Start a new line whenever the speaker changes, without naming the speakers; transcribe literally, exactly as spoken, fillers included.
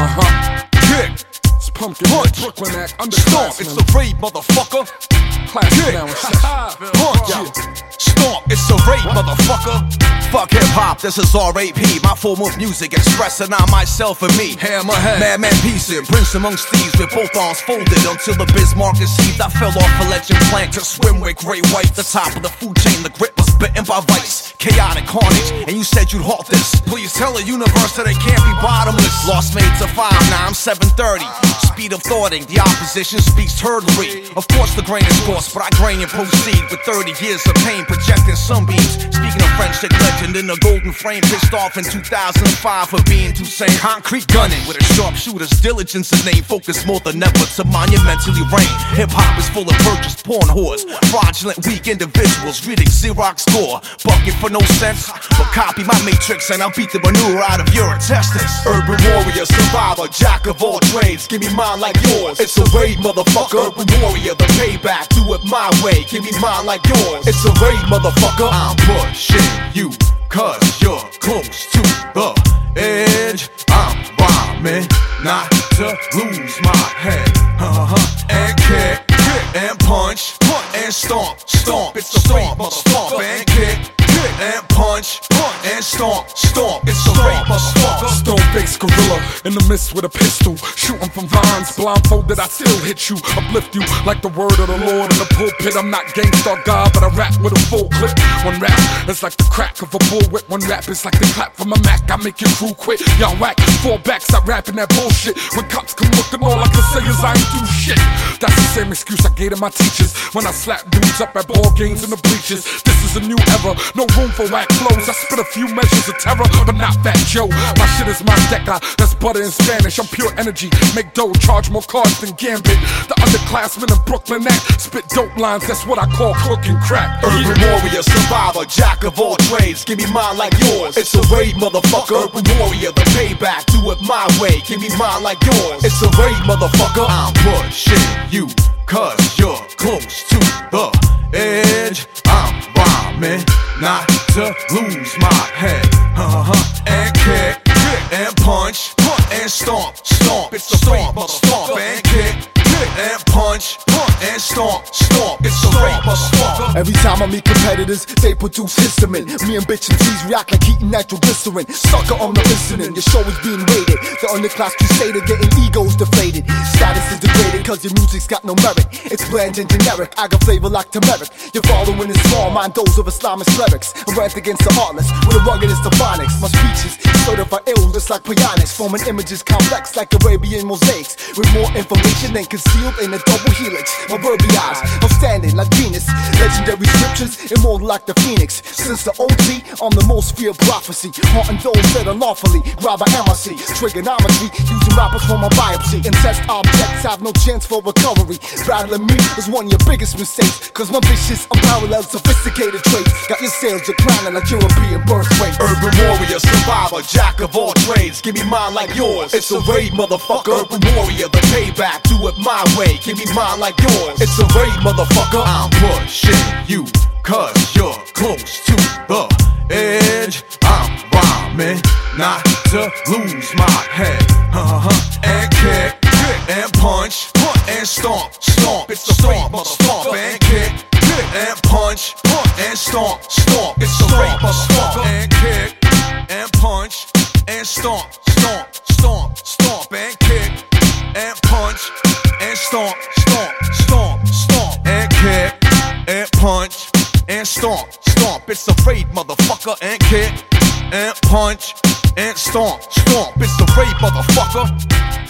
Uh-huh.
Kick.
It's Pumpkin,
Punch.
Brooklyn Act,
Stomp. It's a raid, motherfucker.
Classic
Kick.
now in session.
Punch. Stomp. It's a raid, motherfucker. Fuck hip-hop, this is R A P. My form of music expressing on myself and me. Hammerhead, Madman Peacein', Prince amongst thieves with both arms folded until the Bismarck is seized. I fell off a legend plant to swim with Grey White. The top of the food chain, the grip was bitten by vice. Chaotic carnage, and you said you'd halt this. Please tell the universe that it can't be bottomless. Lost made to five, now I'm seven thirty. Speed of thoughting, the opposition speaks turtlery. Of course the grain is coarse, but I grain and proceed with thirty years of pain projecting sunbeams. Speaking of French Dick legend in the golden frame, pissed off in two thousand five for being too sane. Concrete gunning with a sharpshooter's diligence is name. Focus more than ever to monumentally reign. Hip hop is full of purchased porn whores, fraudulent weak individuals reading Xerox score. Bucket for no sense, but copy my matrix and I'll beat the manure out of your intestines. Urban warrior, survivor, jack of all trades. Give me mine like yours. It's a raid, motherfucker. Urban warrior, the payback. Do it my way. Give me mine like yours. It's a raid, motherfucker. I'm pushing you, cause you're close to the edge. I'm rhyming, not to lose my head. Uh-huh. And kick, kick, and punch, punch, and stomp, stomp. It's a stomp, stomp, and kick, kick, and punch, punch, and stomp, stomp. It's a rape, stomp.
Stone-faced gorilla in the mist with a pistol, shooting from vines, blindfolded. I still hit you, uplift you like the word of the Lord in the pulpit. I'm not gangsta God, but I rap with a full clip. One rap is like the crack of a bullwhip. One rap is like the clap from a Mac. I make your crew quit. Y'all whack, fall back, stop rapping that bullshit. When cops come looking, all I can say is I ain't do shit. That's the same excuse I gave to my teachers when I slap dudes up at ball games in the bleachers. This is a new era, no room for whack flows. I spit a few measures of terror, but not Fat Joe. My shit is my deca, that's butter in Spanish. I'm pure energy, make dough, charge more cards than Gambit. The underclassmen in Brooklyn act, spit dope lines, that's what I call cooking crack.
Urban warrior, survivor, jack of all trades. Give me mine like yours. It's a raid, motherfucker. Urban warrior, the payback. Do it my way. Give me mine like yours. It's a raid, motherfucker. I'm pushing you, cause you're close to the edge. I'm rhyming, not to lose my head. Uh-huh. And kick, kick, and punch, punch, and stomp, stomp. It's a stomp, stomp, and kick, kick, and punch, punch, and stomp, stomp. It's a rape, stomp.
Every time I meet competitors, they produce histamine. Me and bitch and G's react like heating nitroglycerin. Sucker, I'm not listening, your show is being rated. The underclass crusader getting egos deflated. Status is degraded cause your music's got no merit. It's bland and generic, I got flavor like turmeric. Your following is small, mind those of Islamist clerics. I rant against the heartless with a ruggedest of phonics. My speeches certified ill just like pianics, forming images complex like Arabian mosaics, with more information than concealed in a double helix. My verbiage, outstanding like Venus. Legendary scriptures, immortal like the phoenix. Since the O G, I'm the most feared prophecy, haunting those that unlawfully rob a M I C. Trigonometry, using rappers for my biopsy. And test objects have no chance for recovery. Battling me is one of your biggest mistakes, cause my vicious, unparalleled, sophisticated traits got your sales declining like European birth rates.
Urban warrior, survivor, jack of all trades. Give me mine like yours. It's a raid, motherfucker. Urban warrior, the payback. Do it my way. Give me mine like yours. It's a raid, motherfucker. I'm pushing you, cause you're close to the edge. I'm rhyming, not to lose my head. Uh-huh. And kick, kick, and punch, punch, and stomp, stomp. It's a stomp, stomp, and kick, kick, and punch, punch, and stomp, stomp. It's a stomp, stomp, and kick, and punch, and stomp, stomp, stomp, stomp, and kick, and punch, and stomp, stomp, stomp, stomp, and kick, and punch, and stomp, stomp. It's a raid, motherfucker, and kick, and punch, and stomp, stomp. It's a raid, motherfucker.